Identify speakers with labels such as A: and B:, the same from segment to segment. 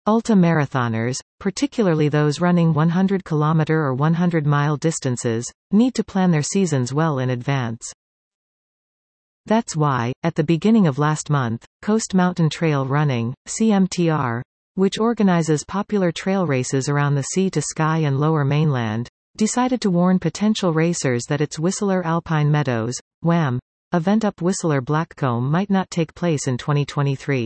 A: Ultra-marathoners, particularly those running 100-kilometer or 100-mile distances, need to plan their seasons well in advance. That's why, at the beginning of last month, Coast Mountain Trail Running, CMTR, which organizes popular trail races around the sea-to-sky and Lower Mainland, decided to warn potential racers that its Whistler Alpine Meadows, WAM, event up Whistler Blackcomb might not take place in 2023.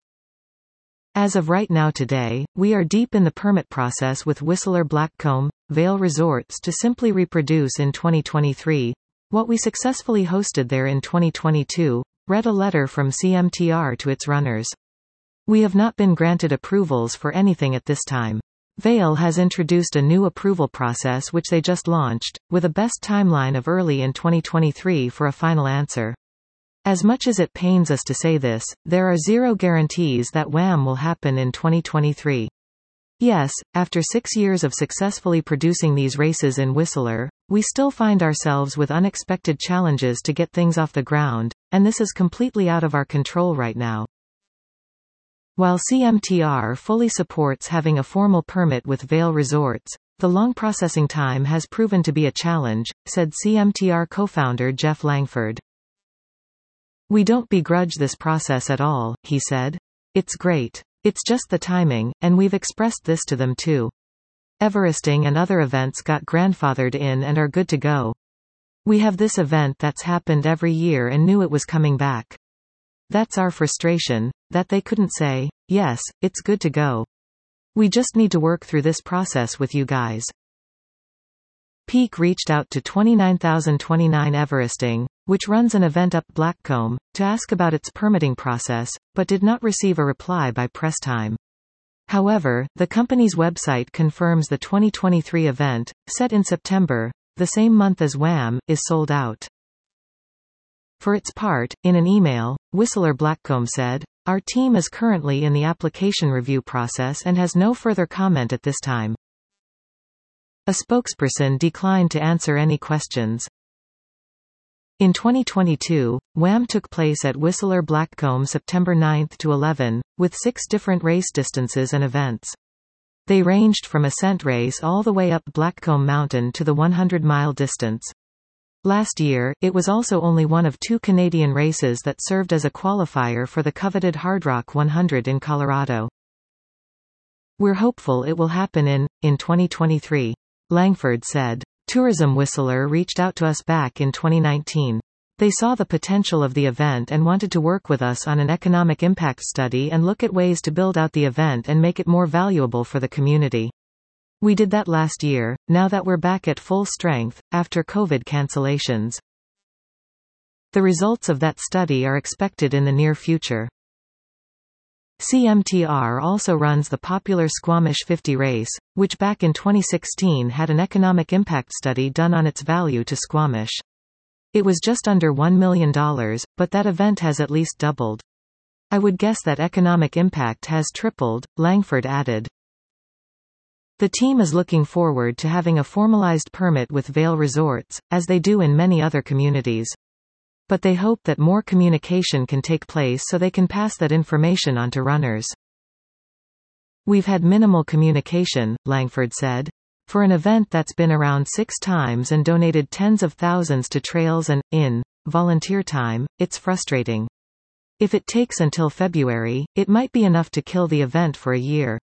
A: As of right now today, we are deep in the permit process with Whistler Blackcomb, Vail Resorts to simply reproduce in 2023 what we successfully hosted there in 2022, read a letter from CMTR to its runners. We have not been granted approvals for anything at this time. Vail has introduced a new approval process which they just launched, with a best timeline of early in 2023 for a final answer. As much as it pains us to say this, there are zero guarantees that WAM will happen in 2023. Yes, after 6 years of successfully producing these races in Whistler, we still find ourselves with unexpected challenges to get things off the ground, and this is completely out of our control right now. While CMTR fully supports having a formal permit with Vail Resorts, the long processing time has proven to be a challenge, said CMTR co-founder Jeff Langford. We don't begrudge this process at all, he said. It's great. It's just the timing, and we've expressed this to them too. Everesting and other events got grandfathered in and are good to go. We have this event that's happened every year and knew it was coming back. That's our frustration, that they couldn't say, yes, it's good to go. We just need to work through this process with you guys. Peak reached out to 29029 Everesting, which runs an event up Blackcomb, to ask about its permitting process, but did not receive a reply by press time. However, the company's website confirms the 2023 event, set in September, the same month as WAM, is sold out. For its part, in an email, Whistler Blackcomb said, "Our team is currently in the application review process and has no further comment at this time." A spokesperson declined to answer any questions. In 2022, WAM took place at Whistler Blackcomb September 9 to 11, with 6 different race distances and events. They ranged from ascent race all the way up Blackcomb Mountain to the 100-mile distance. Last year, it was also only one of 2 Canadian races that served as a qualifier for the coveted Hardrock 100 in Colorado. We're hopeful it will happen in 2023. Langford said. Tourism Whistler reached out to us back in 2019. They saw the potential of the event and wanted to work with us on an economic impact study and look at ways to build out the event and make it more valuable for the community. We did that last year, now that we're back at full strength, after COVID cancellations. The results of that study are expected in the near future. CMTR also runs the popular Squamish 50 race, which back in 2016 had an economic impact study done on its value to Squamish. It was just under $1 million, but that event has at least doubled. I would guess that economic impact has tripled, Langford added. The team is looking forward to having a formalized permit with Vail Resorts, as they do in many other communities. But they hope that more communication can take place so they can pass that information on to runners. We've had minimal communication, Langford said. For an event that's been around 6 times and donated tens of thousands to trails and volunteer time, it's frustrating. If it takes until February, it might be enough to kill the event for a year.